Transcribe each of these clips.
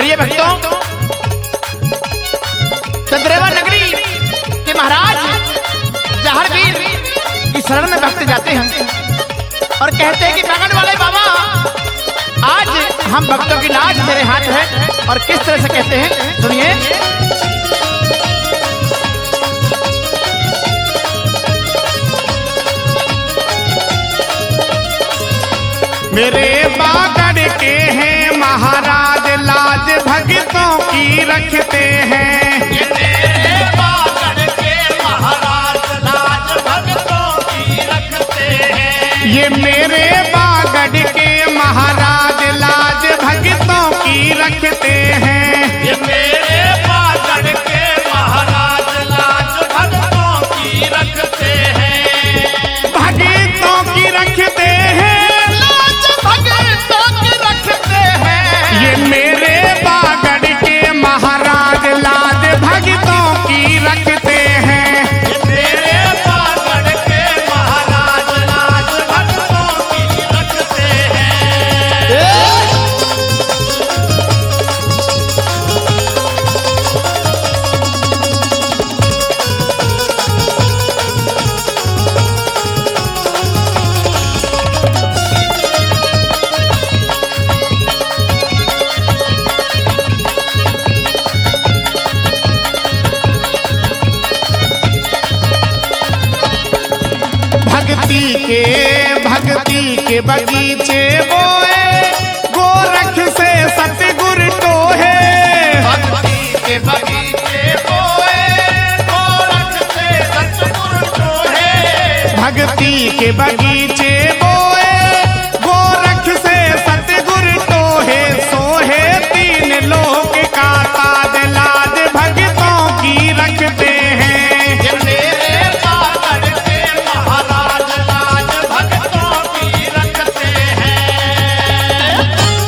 प्रिय भक्तों, चंद्रेवा नगरी के महाराज जहांगीर की शरण में भक्त जाते हैं और कहते हैं कि बगन वाले बाबा, आज हम भक्तों की लाज मेरे हाथ है। और किस तरह से कहते हैं सुनिए। मेरे बागड़ के हैं महाराज, लाज भक्तों की रखते हैं। ये मेरे बागड़ के महाराज, लाज भक्तों की रखते हैं। ये मेरे बागड़ के महाराज, लाज भक्तों की रखते हैं। ये मेरे बागड़ के महाराज, लाज भक्तों की रखते हैं। भक्तों की रखते हैं, लाज भक्तों की रखते हैं। ये मेरे बागड़ के महाराज, लाज भक्तों की रखते हैं। ये मेरे बागड़ के महाराज, लाज भक्तों की रखते हैं। भक्ति के बगीचे बोए, गोरख से सतगुर टोहे। भक्ति के बगीचे बोए, गोरख से सतगुर टोहे। भक्ति के बगीचे बोए, गोरख से सतगुर टोहे। सोहे तीन लोक का ताज, लाज भक्तों की रखते हैं। ये मेरे बागड़ के महाराज, लाज भक्तों की रखते हैं।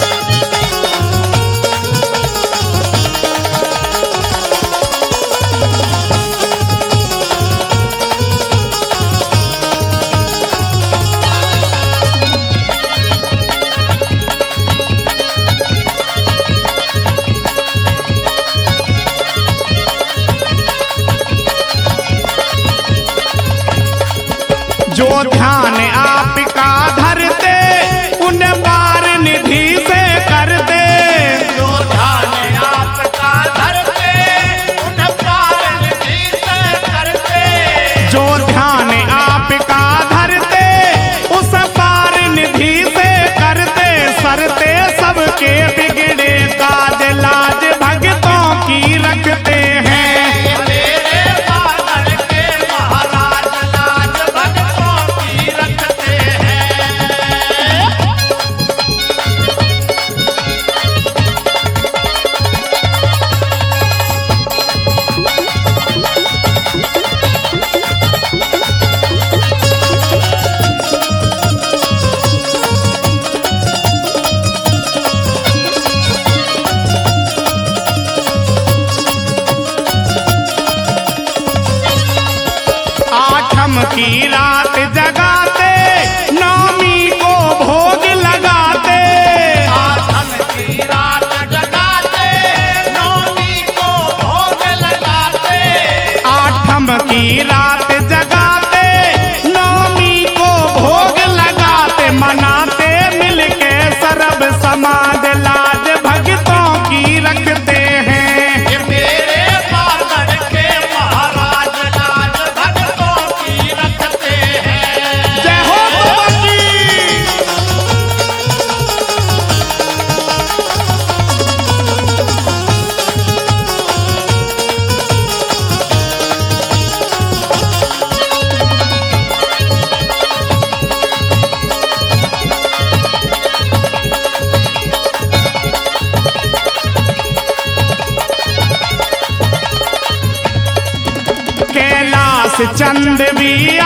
जो ध्यान आपका धरते, उन पार निधि से करते। जो ध्यान आपका धरते, उन पार निधि से करते। जो ध्यान आपका धरते, उस पार निधि से करते। सरते सबके बिगड़े काज, लाज भक्तों की रखते हैं। ये मेरे बागड़ के महाराज, लाज भक्तों की रखते हैं। आठम की रात जगाते, नौमी को भोग लगाते। आठम की रात जगाते, नौमी को भोग लगाते। आठम की रात जगाते, नौमी को भोग लगाते। मनाते मिलके सरब समाज, लाज भक्तों की रखते हैं। ये मेरे बागड़ के महाराज, लाज भक्तों की रखते हैं। जय हो बाबा की। कैलाश चंद भी